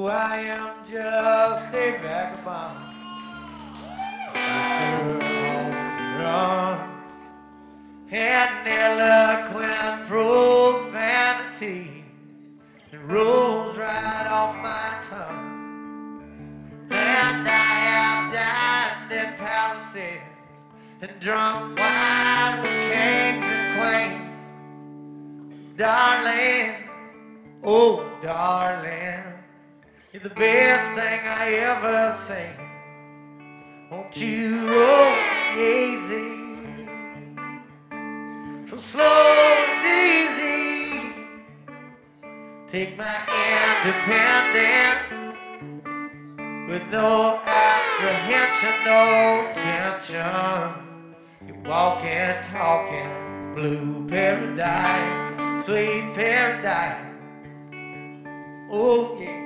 I am just a vagabond, run, and eloquent profanity, it rolls right off my tongue. And I have dined in palaces and drunk wine with kings and queens. Darling, oh darling, you're the best thing I ever seen. Won't you roll easy, so slow and easy. Take my independence with no apprehension, no tension. You're walking, talking, blue paradise, sweet paradise. Oh yeah.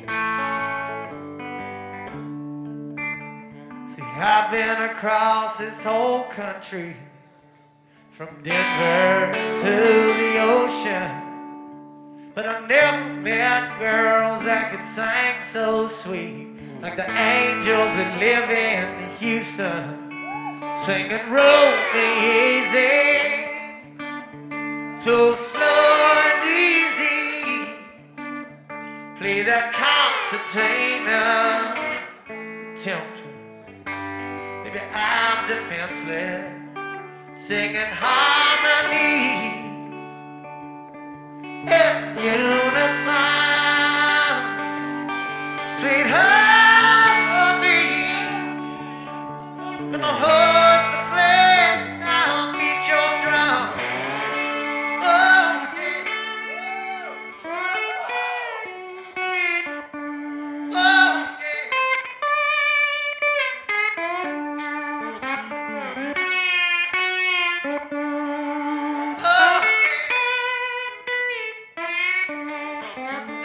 See, I've been across this whole country, from Denver to the ocean, but I've never met girls that could sing so sweet, like the angels that live in Houston, singing roll me easy, so slow and easy. Play that concertina, temptress. Maybe I'm defenseless, singing harmony in unison, sweet harmony. Gonna hoist the flag, I'll beat your drum. Oh yeah. Oh yeah. Oh yeah.